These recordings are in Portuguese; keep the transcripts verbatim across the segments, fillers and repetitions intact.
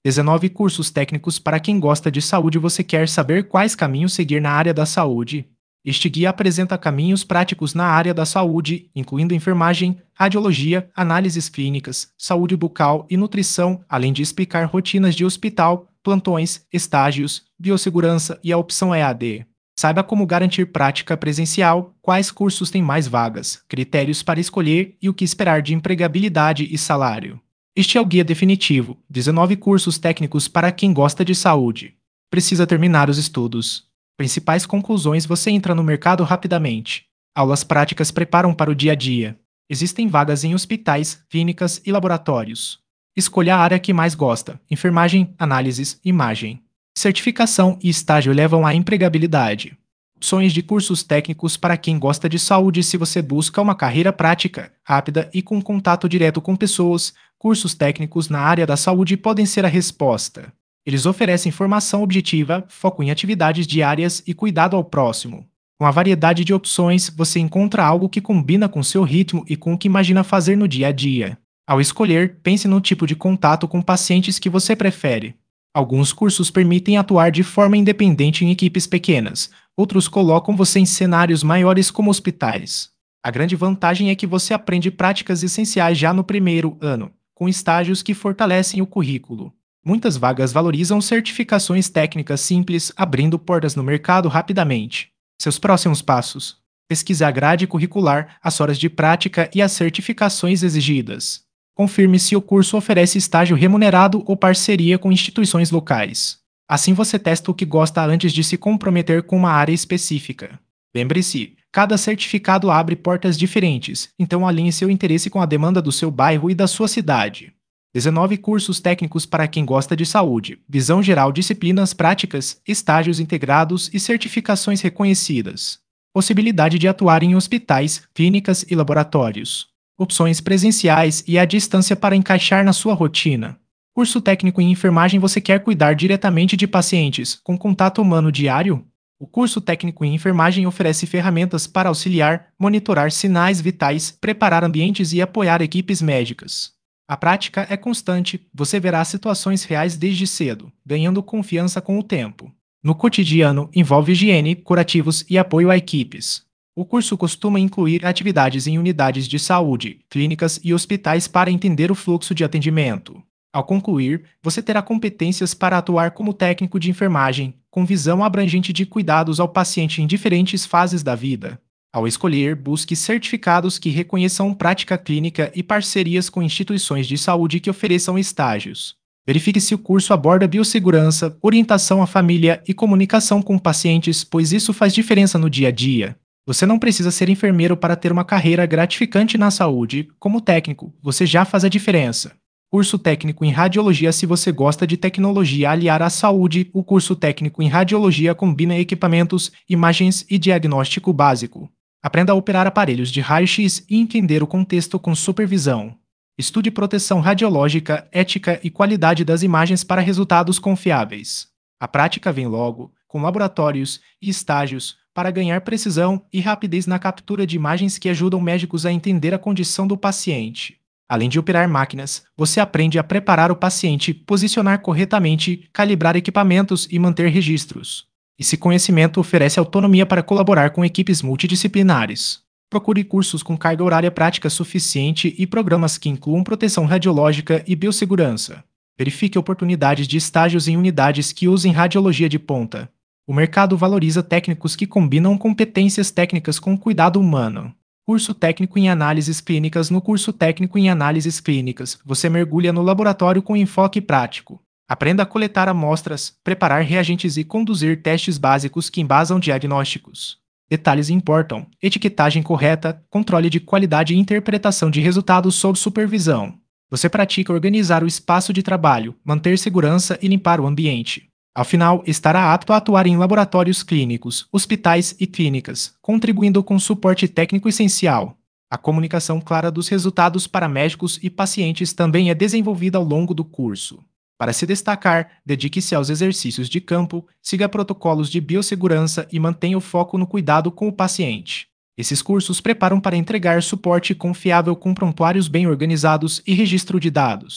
dezenove cursos técnicos para quem gosta de saúde. Você quer saber quais caminhos seguir na área da saúde? Este guia apresenta caminhos práticos na área da saúde, incluindo enfermagem, radiologia, análises clínicas, saúde bucal e nutrição, além de explicar rotinas de hospital, plantões, estágios, biossegurança e a opção E A D. Saiba como garantir prática presencial, quais cursos têm mais vagas, critérios para escolher e o que esperar de empregabilidade e salário. Este é o guia definitivo: dezenove cursos técnicos para quem gosta de saúde. Precisa terminar os estudos. Principais conclusões: você entra no mercado rapidamente. Aulas práticas preparam para o dia a dia. Existem vagas em hospitais, clínicas e laboratórios. Escolha a área que mais gosta: enfermagem, análises, imagem. Certificação e estágio levam à empregabilidade. Opções de cursos técnicos para quem gosta de saúde. Se você busca uma carreira prática, rápida e com contato direto com pessoas, cursos técnicos na área da saúde podem ser a resposta. Eles oferecem formação objetiva, foco em atividades diárias e cuidado ao próximo. Com a variedade de opções, você encontra algo que combina com seu ritmo e com o que imagina fazer no dia a dia. Ao escolher, pense no tipo de contato com pacientes que você prefere. Alguns cursos permitem atuar de forma independente em equipes pequenas, outros colocam você em cenários maiores como hospitais. A grande vantagem é que você aprende práticas essenciais já no primeiro ano, com estágios que fortalecem o currículo. Muitas vagas valorizam certificações técnicas simples, abrindo portas no mercado rapidamente. Seus próximos passos: pesquise a grade curricular, as horas de prática e as certificações exigidas. Confirme se o curso oferece estágio remunerado ou parceria com instituições locais. Assim você testa o que gosta antes de se comprometer com uma área específica. Lembre-se, cada certificado abre portas diferentes, então alinhe seu interesse com a demanda do seu bairro e da sua cidade. dezenove cursos técnicos para quem gosta de saúde, visão geral, disciplinas práticas, estágios integrados e certificações reconhecidas. Possibilidade de atuar em hospitais, clínicas e laboratórios. Opções presenciais e à distância para encaixar na sua rotina. Curso técnico em enfermagem. Você quer cuidar diretamente de pacientes, com contato humano diário? O curso técnico em enfermagem oferece ferramentas para auxiliar, monitorar sinais vitais, preparar ambientes e apoiar equipes médicas. A prática é constante, você verá situações reais desde cedo, ganhando confiança com o tempo. No cotidiano, envolve higiene, curativos e apoio a equipes. O curso costuma incluir atividades em unidades de saúde, clínicas e hospitais para entender o fluxo de atendimento. Ao concluir, você terá competências para atuar como técnico de enfermagem, com visão abrangente de cuidados ao paciente em diferentes fases da vida. Ao escolher, busque certificados que reconheçam prática clínica e parcerias com instituições de saúde que ofereçam estágios. Verifique se o curso aborda biossegurança, orientação à família e comunicação com pacientes, pois isso faz diferença no dia a dia. Você não precisa ser enfermeiro para ter uma carreira gratificante na saúde. Como técnico, você já faz a diferença. Curso técnico em radiologia. Se você gosta de tecnologia aliada à saúde, o curso técnico em radiologia combina equipamentos, imagens e diagnóstico básico. Aprenda a operar aparelhos de raio-x e entender o contexto com supervisão. Estude proteção radiológica, ética e qualidade das imagens para resultados confiáveis. A prática vem logo, com laboratórios e estágios, para ganhar precisão e rapidez na captura de imagens que ajudam médicos a entender a condição do paciente. Além de operar máquinas, você aprende a preparar o paciente, posicionar corretamente, calibrar equipamentos e manter registros. Esse conhecimento oferece autonomia para colaborar com equipes multidisciplinares. Procure cursos com carga horária prática suficiente e programas que incluam proteção radiológica e biossegurança. Verifique oportunidades de estágios em unidades que usem radiologia de ponta. O mercado valoriza técnicos que combinam competências técnicas com cuidado humano. Curso técnico em análises clínicas. No curso técnico em análises clínicas, você mergulha no laboratório com enfoque prático. Aprenda a coletar amostras, preparar reagentes e conduzir testes básicos que embasam diagnósticos. Detalhes importam: etiquetagem correta, controle de qualidade e interpretação de resultados sob supervisão. Você pratica organizar o espaço de trabalho, manter segurança e limpar o ambiente. Ao final, estará apto a atuar em laboratórios clínicos, hospitais e clínicas, contribuindo com suporte técnico essencial. A comunicação clara dos resultados para médicos e pacientes também é desenvolvida ao longo do curso. Para se destacar, dedique-se aos exercícios de campo, siga protocolos de biossegurança e mantenha o foco no cuidado com o paciente. Esses cursos preparam para entregar suporte confiável com prontuários bem organizados e registro de dados.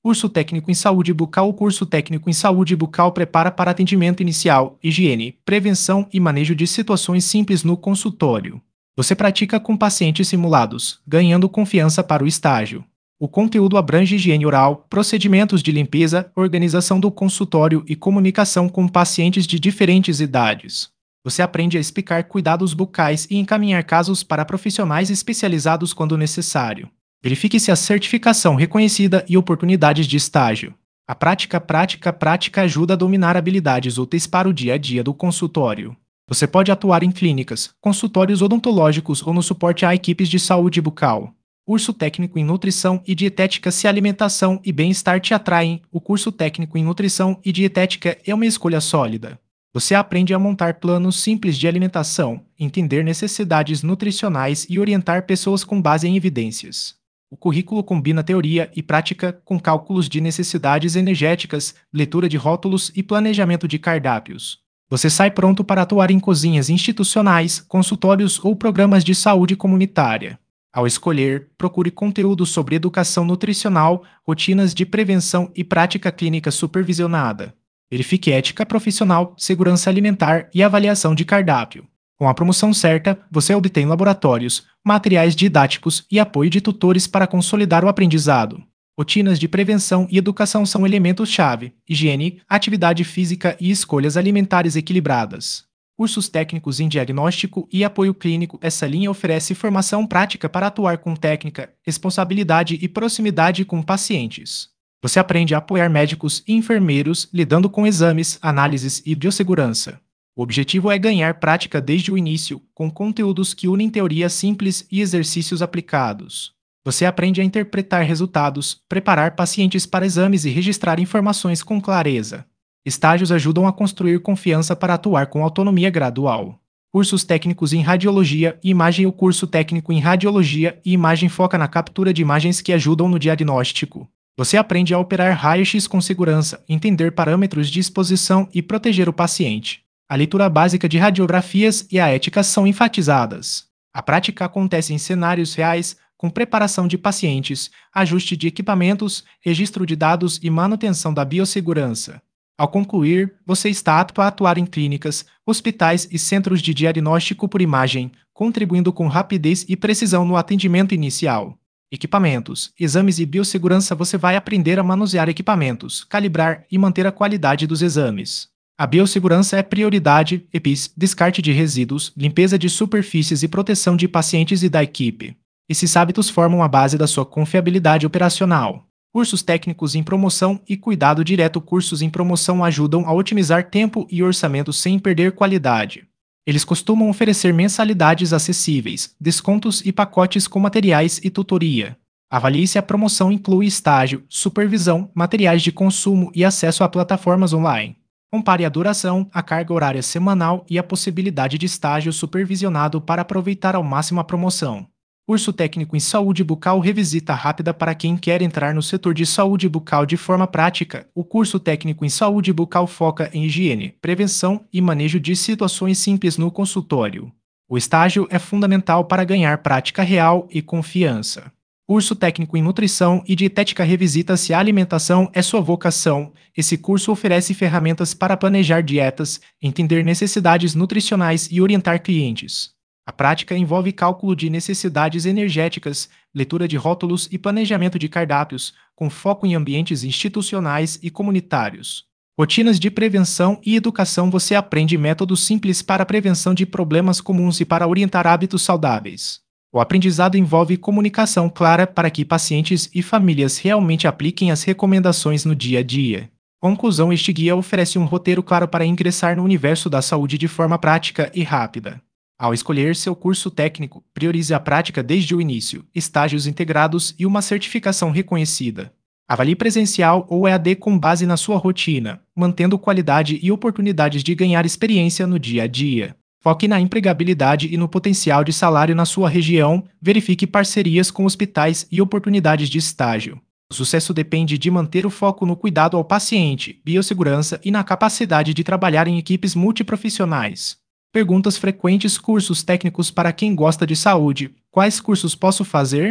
Curso técnico em saúde bucal. O curso técnico em saúde bucal prepara para atendimento inicial, higiene, prevenção e manejo de situações simples no consultório. Você pratica com pacientes simulados, ganhando confiança para o estágio. O conteúdo abrange higiene oral, procedimentos de limpeza, organização do consultório e comunicação com pacientes de diferentes idades. Você aprende a explicar cuidados bucais e encaminhar casos para profissionais especializados quando necessário. Verifique se a certificação reconhecida e oportunidades de estágio. A prática, prática, prática ajuda a dominar habilidades úteis para o dia a dia do consultório. Você pode atuar em clínicas, consultórios odontológicos ou no suporte a equipes de saúde bucal. Curso técnico em nutrição e dietética. Se alimentação e bem-estar te atraem, o curso técnico em nutrição e dietética é uma escolha sólida. Você aprende a montar planos simples de alimentação, entender necessidades nutricionais e orientar pessoas com base em evidências. O currículo combina teoria e prática com cálculos de necessidades energéticas, leitura de rótulos e planejamento de cardápios. Você sai pronto para atuar em cozinhas institucionais, consultórios ou programas de saúde comunitária. Ao escolher, procure conteúdo sobre educação nutricional, rotinas de prevenção e prática clínica supervisionada. Verifique ética profissional, segurança alimentar e avaliação de cardápio. Com a promoção certa, você obtém laboratórios, materiais didáticos e apoio de tutores para consolidar o aprendizado. Rotinas de prevenção e educação são elementos-chave: higiene, atividade física e escolhas alimentares equilibradas. Cursos técnicos em diagnóstico e apoio clínico. Essa linha oferece formação prática para atuar com técnica, responsabilidade e proximidade com pacientes. Você aprende a apoiar médicos e enfermeiros lidando com exames, análises e biossegurança. O objetivo é ganhar prática desde o início, com conteúdos que unem teoria simples e exercícios aplicados. Você aprende a interpretar resultados, preparar pacientes para exames e registrar informações com clareza. Estágios ajudam a construir confiança para atuar com autonomia gradual. Cursos técnicos em radiologia e imagem. O curso técnico em radiologia e imagem foca na captura de imagens que ajudam no diagnóstico. Você aprende a operar raio-x com segurança, entender parâmetros de exposição e proteger o paciente. A leitura básica de radiografias e a ética são enfatizadas. A prática acontece em cenários reais, com preparação de pacientes, ajuste de equipamentos, registro de dados e manutenção da biossegurança. Ao concluir, você está apto a atuar em clínicas, hospitais e centros de diagnóstico por imagem, contribuindo com rapidez e precisão no atendimento inicial. Equipamentos, exames e biossegurança. Você vai aprender a manusear equipamentos, calibrar e manter a qualidade dos exames. A biossegurança é prioridade: E P I S, descarte de resíduos, limpeza de superfícies e proteção de pacientes e da equipe. Esses hábitos formam a base da sua confiabilidade operacional. Cursos técnicos em promoção e cuidado direto. Cursos em promoção ajudam a otimizar tempo e orçamento sem perder qualidade. Eles costumam oferecer mensalidades acessíveis, descontos e pacotes com materiais e tutoria. Avalie se a promoção inclui estágio, supervisão, materiais de consumo e acesso a plataformas online. Compare a duração, a carga horária semanal e a possibilidade de estágio supervisionado para aproveitar ao máximo a promoção. Curso técnico em saúde bucal. Revisita rápida para quem quer entrar no setor de saúde bucal de forma prática. O curso técnico em saúde bucal foca em higiene, prevenção e manejo de situações simples no consultório. O estágio é fundamental para ganhar prática real e confiança. Curso técnico em nutrição e dietética. Revisita se a alimentação é sua vocação. Esse curso oferece ferramentas para planejar dietas, entender necessidades nutricionais e orientar clientes. A prática envolve cálculo de necessidades energéticas, leitura de rótulos e planejamento de cardápios, com foco em ambientes institucionais e comunitários. Rotinas de prevenção e educação. Você aprende métodos simples para a prevenção de problemas comuns e para orientar hábitos saudáveis. O aprendizado envolve comunicação clara para que pacientes e famílias realmente apliquem as recomendações no dia a dia. Conclusão: este guia oferece um roteiro claro para ingressar no universo da saúde de forma prática e rápida. Ao escolher seu curso técnico, priorize a prática desde o início, estágios integrados e uma certificação reconhecida. Avalie presencial ou E A D com base na sua rotina, mantendo qualidade e oportunidades de ganhar experiência no dia a dia. Foque na empregabilidade e no potencial de salário na sua região. Verifique parcerias com hospitais e oportunidades de estágio. O sucesso depende de manter o foco no cuidado ao paciente, biossegurança e na capacidade de trabalhar em equipes multiprofissionais. Perguntas frequentes: cursos técnicos para quem gosta de saúde. Quais cursos posso fazer?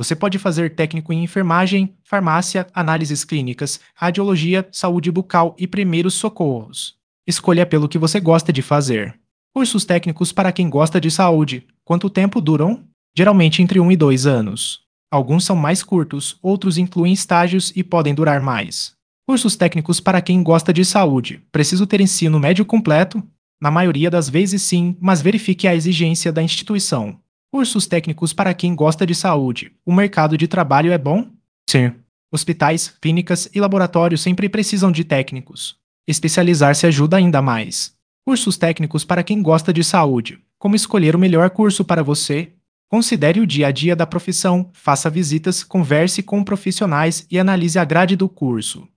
Você pode fazer técnico em enfermagem, farmácia, análises clínicas, radiologia, saúde bucal e primeiros socorros. Escolha pelo que você gosta de fazer. Cursos técnicos para quem gosta de saúde. Quanto tempo duram? Geralmente entre um e dois anos. Alguns são mais curtos, outros incluem estágios e podem durar mais. Cursos técnicos para quem gosta de saúde. Preciso ter ensino médio completo? Na maioria das vezes sim, mas verifique a exigência da instituição. Cursos técnicos para quem gosta de saúde. O mercado de trabalho é bom? Sim. Hospitais, clínicas e laboratórios sempre precisam de técnicos. Especializar-se ajuda ainda mais. Cursos técnicos para quem gosta de saúde. Como escolher o melhor curso para você? Considere o dia a dia da profissão, faça visitas, converse com profissionais e analise a grade do curso.